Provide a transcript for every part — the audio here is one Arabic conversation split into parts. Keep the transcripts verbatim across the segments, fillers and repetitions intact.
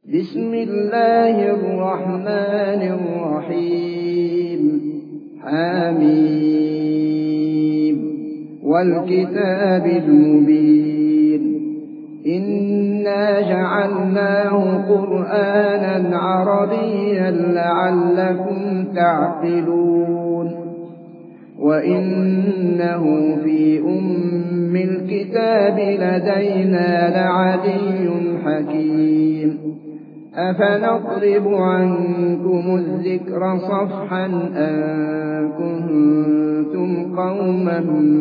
بسم الله الرحمن الرحيم حميم والكتاب المبين إنا جعلناه قرآنا عربيا لعلكم تعقلون وإنه في أم الكتاب لدينا لعلي حكيم أفنضرب عنكم الذكر صفحا أن كنتم قوما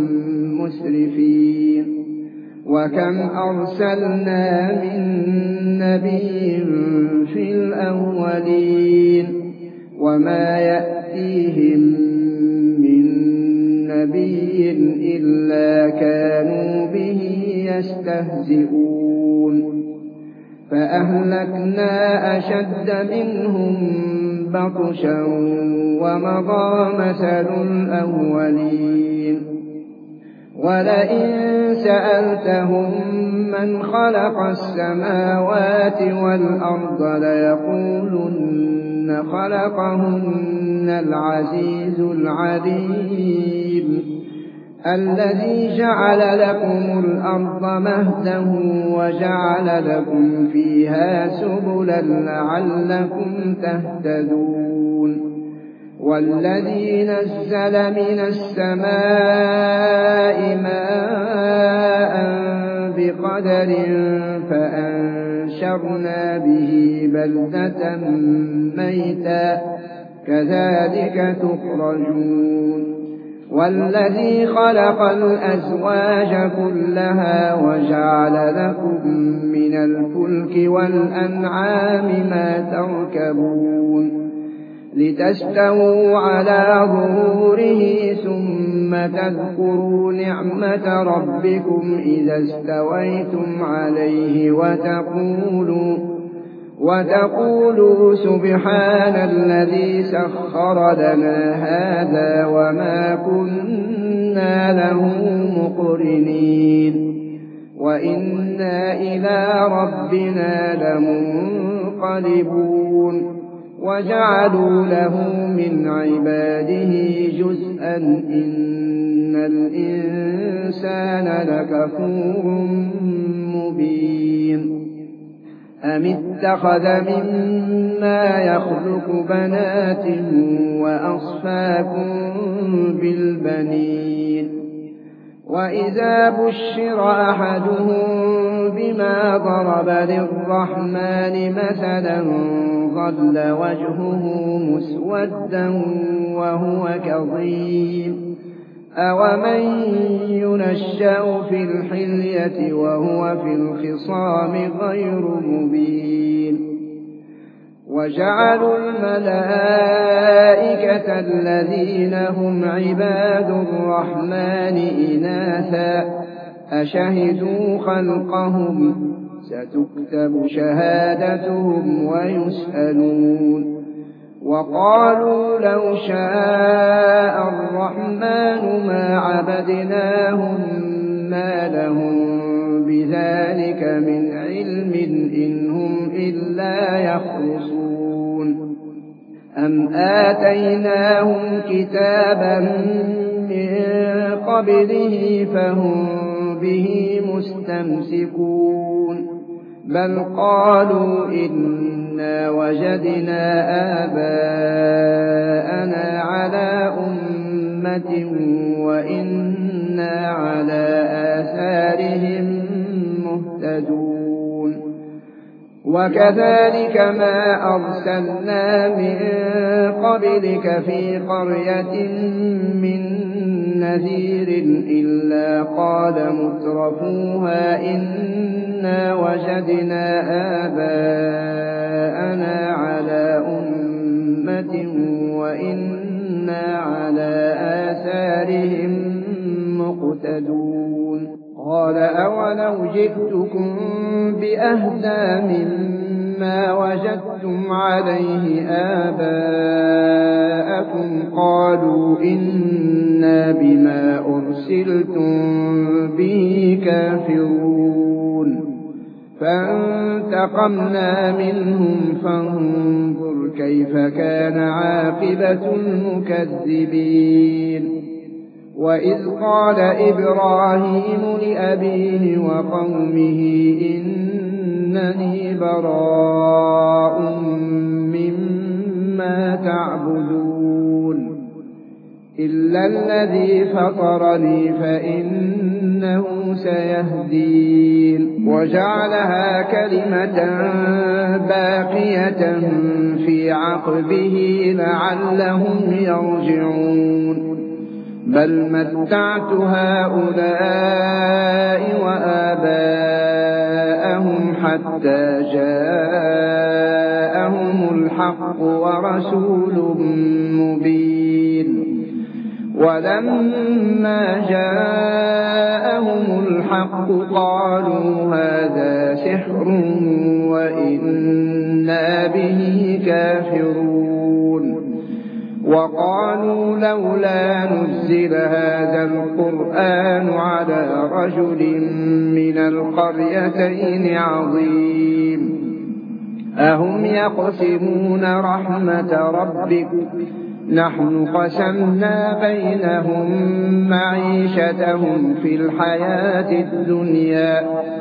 مسرفين وكم أرسلنا من نبي في الأولين وما يأتيهم من نبي إلا كانوا به يستهزئون فأهلكنا أشد منهم بطشا ومضى مثل الأولين ولئن سألتهم من خلق السماوات والأرض ليقولن خلقهن العزيز العليم الذي جعل لكم الأرض مهدا وجعل لكم فيها سبلا لعلكم تهتدون والذي نزل من السماء ماء بقدر فأنشرنا به بلدة ميتا كذلك تخرجون والذي خلق الأزواج كلها وجعل لكم من الفلك والأنعام ما تركبون لتستووا على ظهوره ثم تذكروا نعمة ربكم إذا استويتم عليه وتقولوا وتقولوا سبحان الذي سخر لنا هذا وما كنا له مقرنين وإنا إلى ربنا لمنقلبون وجعلوا له من عباده جزءا إن الإنسان لكفور مبين أم اتخذ مما يخلق بنات وأصفاكم بالبنين وإذا بشر أحدهم بما ضرب للرحمن مثلا ظل وجهه مسودا وهو كظيم أومن ينشأ في الحلية وهو في الخصام غير مبين وجعلوا الملائكة الذين هم عباد الرحمن إناثا أشهدوا خلقهم ستكتب شهادتهم ويسألون وقالوا لو شاء الرحمن ما عبدناهم ما لهم بذلك من علم إن هم إلا يخرصون أم آتيناهم كتابا من قبله فهم به مستمسكون بل قالوا إنا وجدنا آباءنا على أمة وإنا على آثارهم مهتدون وكذلك ما أرسلنا من قبلك في قرية من نذير إلا قال مترفوها إنا وجدنا آباءنا على أمة وإنا على آثارهم مقتدون قال أولو جئتكم بأهدى مما وجدتم عليه آباءكم قالوا إنا بما أرسلتم به كافرون فانتقمنا فانتقمنا منهم فانظر كيف كان عاقبة المكذبين وإذ قال إبراهيم لأبيه وقومه إنني براء مما تعبدون إلا الذي فطرني فإنه سيهدين وجعلها كلمة باقية في عقبه لعلهم يرجعون بل متعت هؤلاء وآباءهم حتى جاءهم الحق ورسول مبين ولما جاءهم الحق قالوا هذا سحر وإنا به كافرون وقالوا لولا نزل هذا القرآن على رجل من القريتين عظيم أهم يقسمون رحمة ربك نحن قسمنا بينهم معيشتهم في الحياة الدنيا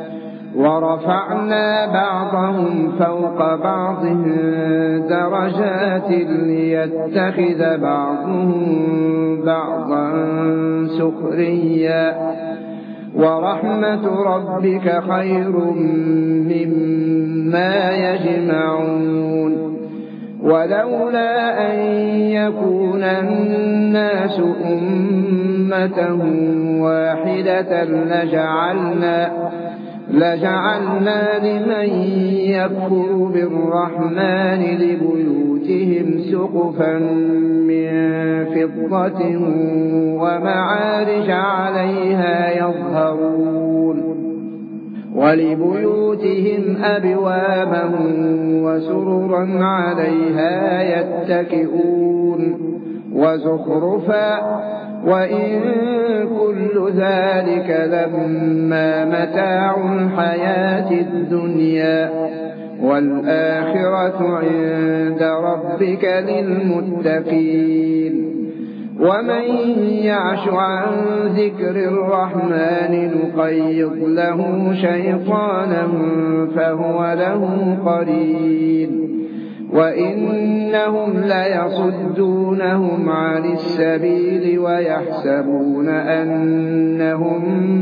ورفعنا بعضهم فوق بعض درجات ليتخذ بعضهم بعضا سخريا ورحمة ربك خير مما يجمعون ولولا أن يكون الناس أمة واحدة لجعلنا لجعلنا لمن يكفر بالرحمن لبيوتهم سقفا من فضة ومعارج عليها يظهرون ولبيوتهم أبوابا وسررا عليها يتكئون وزخرفا وإن كل ذلك لما متاع الحياة الدنيا والآخرة عند ربك للمتقين ومن يعش عن ذكر الرحمن نقيض له شيطانا فهو له قرين وإنهم ليصدونهم عن السبيل ويحسبون أنهم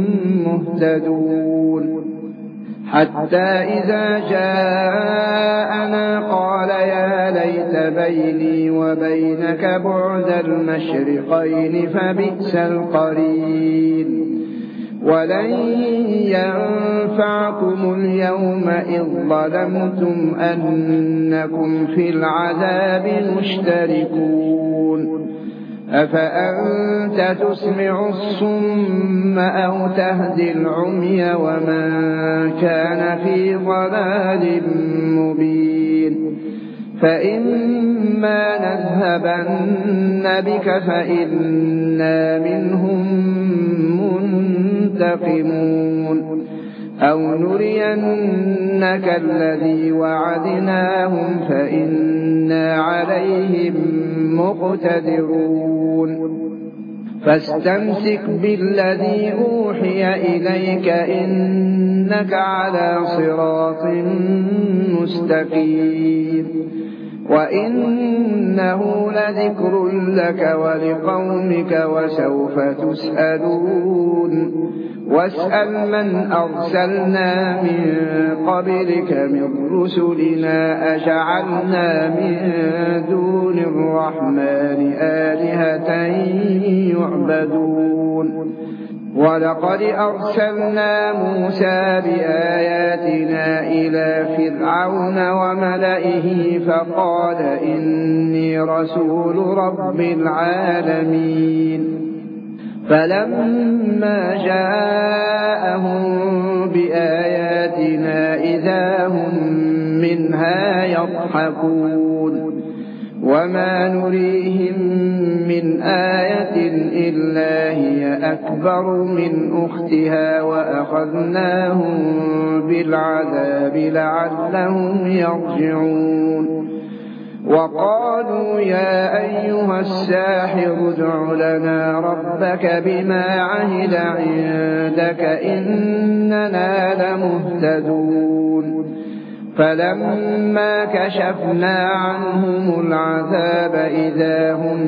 مهتدون حتى إذا جاءنا قال يا ليت بيني وبينك بعد المشرقين فبئس القرين ولن ينفعكم اليوم إذ ظلمتم أنكم في العذاب مشتركون أفأنت تسمع الصم أو تهدي العمي ومن كان في ضلال مبين فإما نذهبن بك فإنا منهم منتقمون أو نرينك الذي وعدناهم فإنا عليهم مقتدرون فاستمسك بالذي أوحي إليك إنك على صراط مستقيم وإنه لذكر لك ولقومك وسوف تسألون واسأل من أرسلنا من قبلك من رسلنا أجعلنا من دون الرحمن آلهة يعبدون ولقد أرسلنا موسى بآياتنا إلى فرعون وملئه فقال إني رسول رب العالمين فلما جاءهم بآياتنا إذا هم منها يضحكون وما نريهم من آية إلا هي أكبر من أختها وأخذناهم بالعذاب لعلهم يرجعون وقالوا يا أيها الساحر ادع لنا ربك بما عهد عندك إننا لمهتدون فلما كشفنا عنهم العذاب إذا هم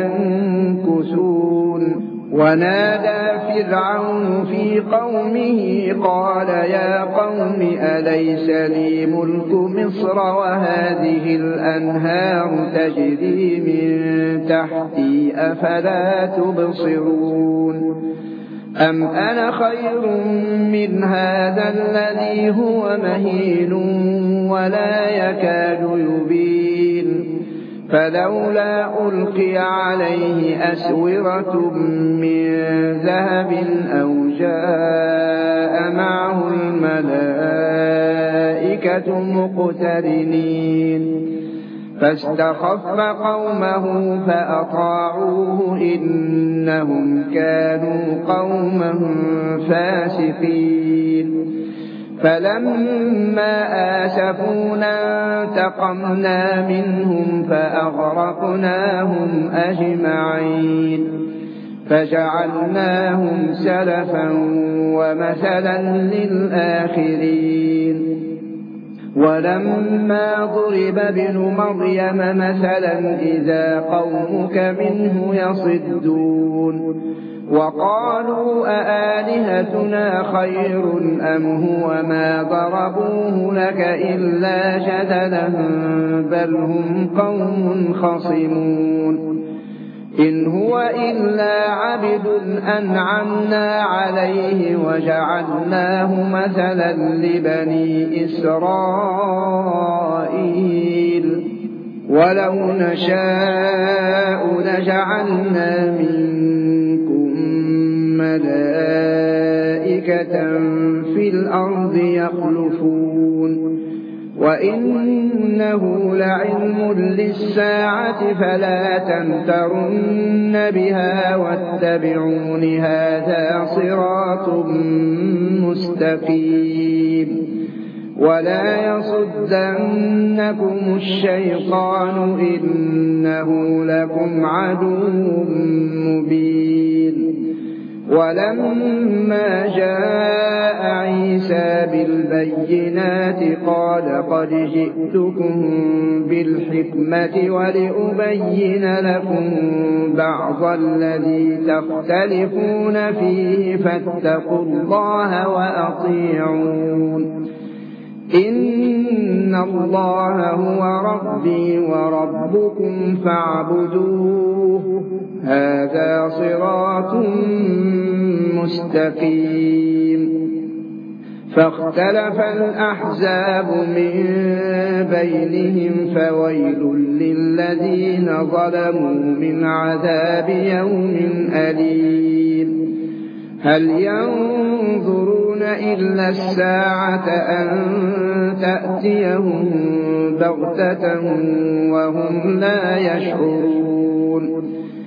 ينكثون ونادى فرعون في قومه قال يا قوم أليس لي ملك مصر وهذه الأنهار تجري من تحتي أفلا تبصرون أم أنا خير من هذا الذي هو مهين ولا يكاد يبين فلولا ألقي عليه أسورة من ذهب أو جاء معه الملائكة مقترنين فاستخف قومه فأطاعوه إنهم كانوا قوما فاسقين فلما آسفونا انتقمنا منهم فأغرقناهم أجمعين فجعلناهم سلفا ومثلا للآخرين ولما ضرب ابن مريم مثلا إذا قومك منه يصدون وقالوا أآلهتنا خير أم هو ما ضربوه لك إلا جدلا بل هم قوم خصمون إن هو إلا عبد أنعمنا عليه وجعلناه مثلا لبني إسرائيل ولو نشاء لجعلنا منكم ملائكة في الأرض يخلفون وإنه لعلم للساعة فلا تمترن بها واتبعون هذا صراط مستقيم ولا يصدنكم الشيطان إنه لكم عدو مبين ولما جاء عيسى بالبينات قال قد جئتكم بالحكمة ولأبين لكم بعض الذي تختلفون فيه فاتقوا الله وأطيعون إن الله هو ربي وربكم فاعبدوه هذا صراط مستقيم فاختلف الأحزاب من بينهم فويل للذين ظلموا من عذاب يوم أليم هل ينظرون إلا الساعة أن تأتيهم بغتة وهم لا يشعرون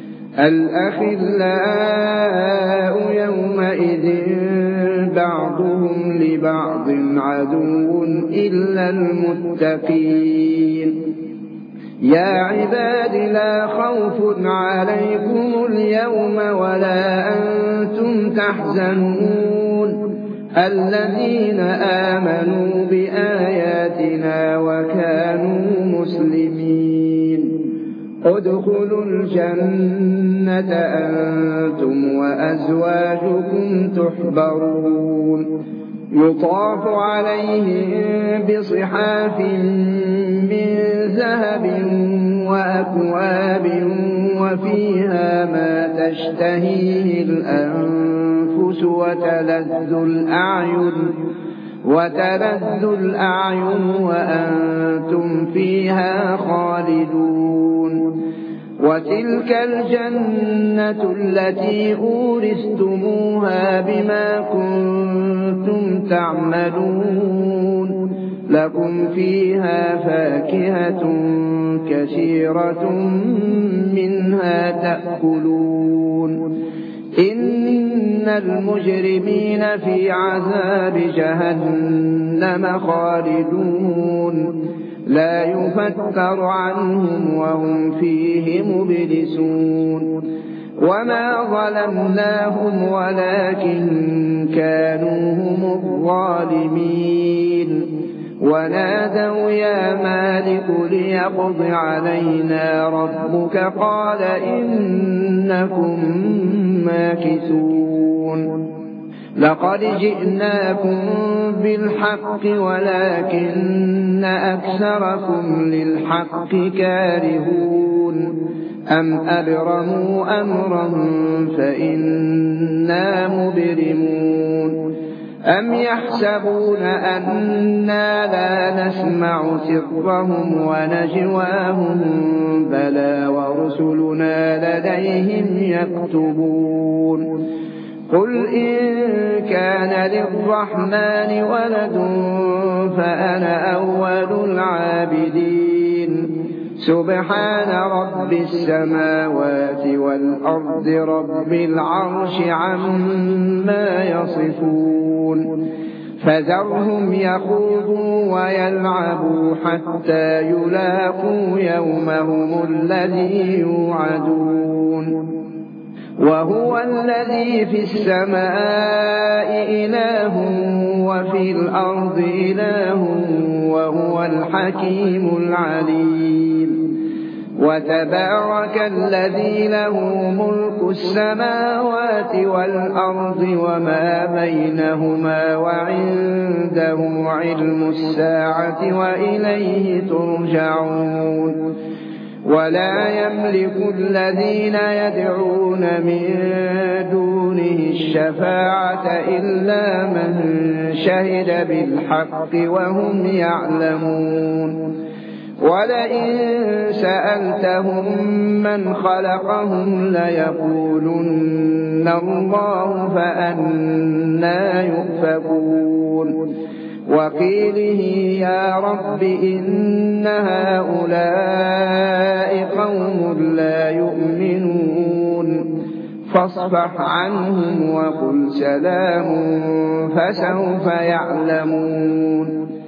الأخلاء يومئذ بعضهم لبعض عدو إلا المتقين يا عباد لا خوف عليكم اليوم ولا أنتم تحزنون الذين آمنوا بآياتنا وكانوا مسلمين ادخلوا الجنة أنتم وأزواجكم تحبرون يطاف عليهم بصحاف من ذهب وأكواب وفيها ما تشتهيه الأنفس وتلذ الأعين وتلذ الأعين وأنتم فيها خالدون وتلك الجنة التي أورثتموها بما كنتم تعملون لكم فيها فاكهة كثيرة منها تأكلون إن المجرمين في عذاب جهنم خالدون لا يفتر عنهم وهم فيه مبلسون وما ظلمناهم ولكن كانوا هم الظالمين ونادوا يا مالك ليقض علينا ربك قال إنكم ماكثون لقد جئناكم بالحق ولكن أكثركم للحق كارهون أم أبرموا أمرا فإنا مبرمون أم يحسبون أنا لا نسمع سرهم ونجواهم بلى ورسلنا لديهم يكتبون قل إن كان للرحمن ولد فأنا أول العابدين سبحان رب السماوات والأرض رب العرش عما يصفون فذرهم يخوضوا ويلعبوا حتى يلاقوا يومهم الذي يوعدون وهو الذي في السماء إله وفي الأرض إله وهو الحكيم العليم وتبارك الذي له ملك السماوات والأرض وما بينهما وعنده علم الساعة وإليه ترجعون ولا يملك الذين يدعون من دونه الشفاعة إلا من شهد بالحق وهم يعلمون ولئن سألتهم من خلقهم ليقولن الله فأنى يؤفكون وقيله يا رب إن هؤلاء قوم لا يؤمنون فاصفح عنهم وقل سلام فسوف يعلمون